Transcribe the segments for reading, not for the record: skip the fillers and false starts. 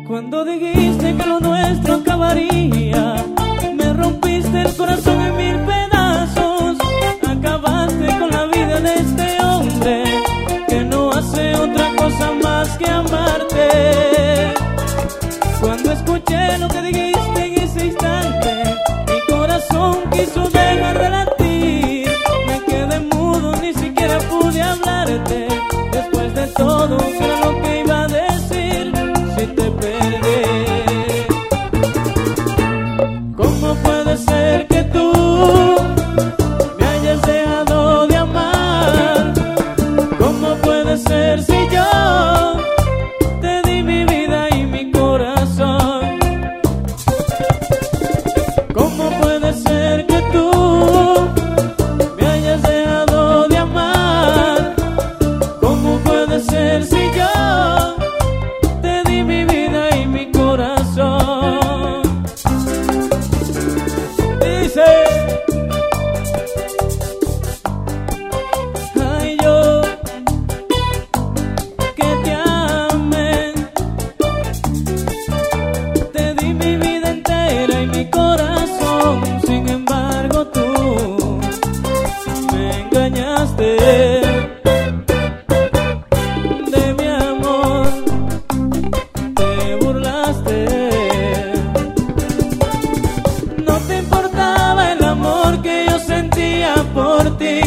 Cuando dijiste que lo nuestro acabaría, me rompiste el corazón en mil pedazos. Acabaste con la vida de este hombre que no hace otra cosa más que amarte. Cuando escuché lo que dijiste en ese instante, mi corazón quiso dejar de latir. Me quedé mudo, ni siquiera pude hablarte. Después de todo, ¿qué era lo que iba a decir si te perdí? ¿Cómo puede ser que tú me hayas dejado de amar? ¿Cómo puede ser si yo te di mi vida y mi corazón? ¿Cómo puede ser que tú me hayas dejado de amar? ¿Cómo puede ser si yo te di mi vida y mi corazón? Dice, ay, yo que te amé, te di mi vida entera y mi corazón. Sin embargo tú me engañaste. De mi amor te burlaste. No te importaba el amor que yo sentía por ti.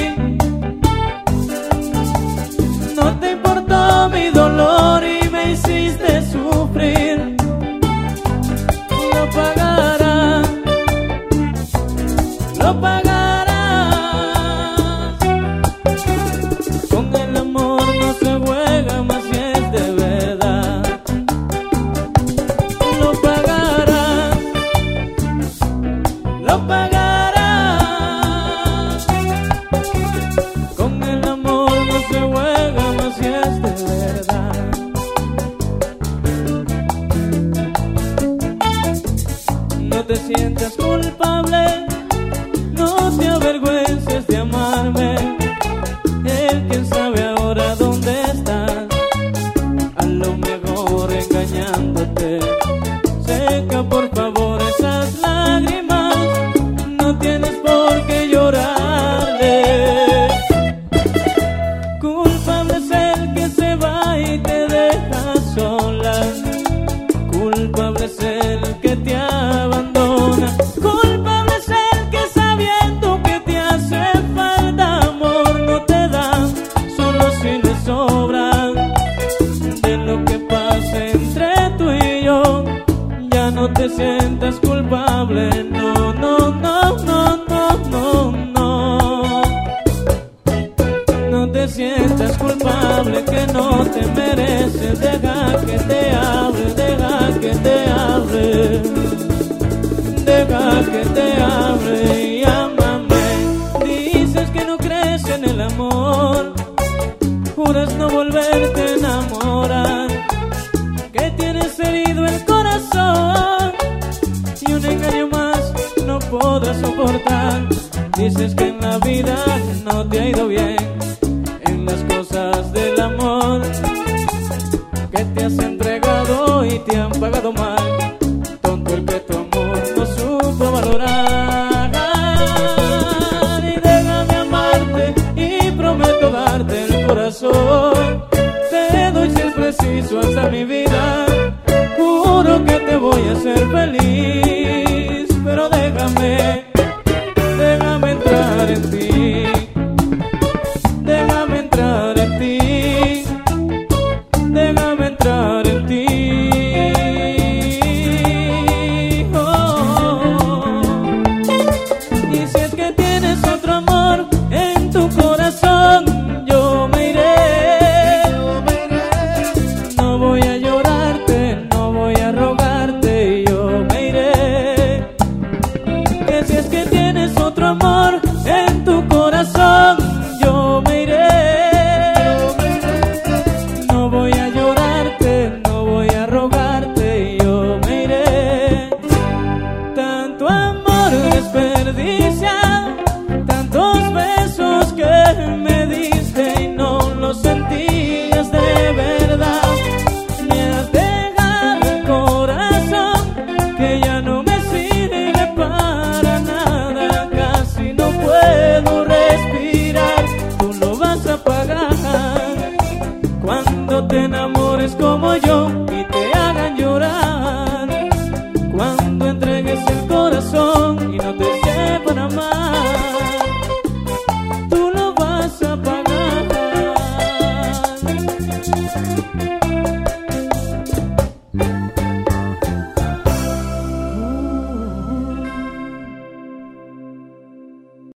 No te importó mi dolor y me hiciste sufrir. Lo pagarás, lo pagarás. Con el amor no se juega más si es de verdad. Lo pagarás, lo pagarás. Con el amor no se juega más si es de verdad. No te sientas culpable, no te avergüences de amarme. Él, quién sabe ahora dónde estás, a lo mejor engañándote. Seca por favor esas lágrimas, no tienes por qué llorarle. Culpable es el que se va y te deja sola. Culpable es el que te abandona. Culpable es el que sabiendo que te hace falta amor no te da, solo si le sobra. De lo que pasa entre tú y yo, ya no te sientas culpable. No, no, no, no, no, no, no. No te sientas culpable, que no te mereces. Deja que te hable, deja que te hable. Deja que te hable y ámame. Dices que no crees en el amor, juras no volverte a enamorar, que tienes herido el corazón y un engaño más no podrás soportar. Dices que en la vida no te ha ido bien, en las cosas del amor, que te has entregado y te han pagado mal. Tonto el que tu amor no supo valorar. Y déjame amarte y prometo darte el corazón. Te doy si es preciso hasta mi vida. Juro que te voy a hacer feliz, pero déjame, déjame entrar en ti. Déjame entrar en ti. Déjame entrar en ti. Y si es que tienes otro amor en tu corazón, yo me iré. No voy a llorarte cuando entregues el corazón y no te